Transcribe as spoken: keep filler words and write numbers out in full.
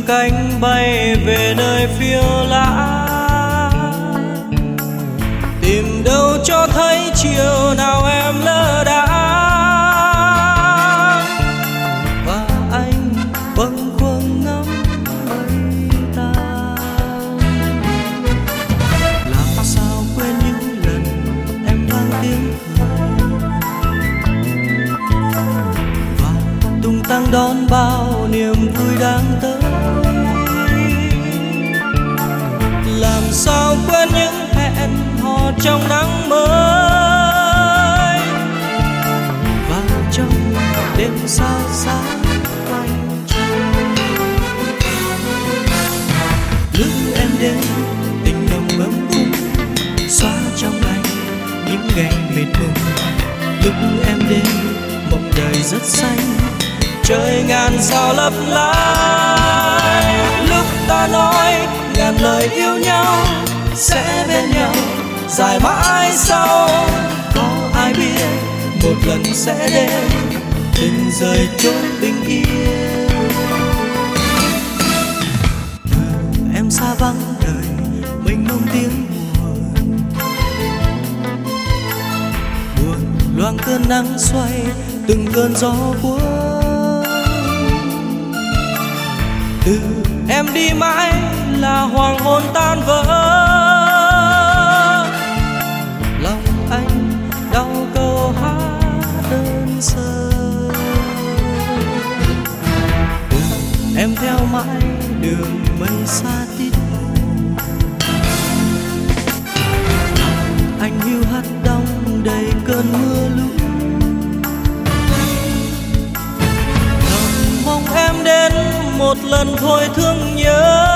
cánh bay về nơi phiêu lãng, tìm đâu cho thấy chiều nào em lơ đãng. Và anh bâng khuâng ngắm mây tan, làm sao quên những lần em vang tiếng cười và tung tăng đón bao niềm vui đang tới. Làm sao quên những hẹn hò trong nắng mới và trong đêm sao sáng quanh trăng. Lúc em đến tình nồng ấm cúng xóa trong anh những ngày mệt mỏi. Lúc em đến mộng đời rất xanh, trời ngàn sao lấp lánh. Lúc ta nói ngàn lời yêu nhau sẽ bên nhau dài mãi sau, có ai biết một lần sẽ đến tình rời chốn bình yên. Em xa vắng đời mênh mông tiếng buồn, buồn loang cơn nắng xoay từng cơn gió cuốn. Từ em đi mãi là hoàng hôn tan vỡ, lòng anh đau câu hát đơn sơ. Từ em theo mãi đường mây xa tít mù, anh hiu hắt đong đầy cơn mưa lũ. Lòng mong em đến một lần thôi thương nhớ,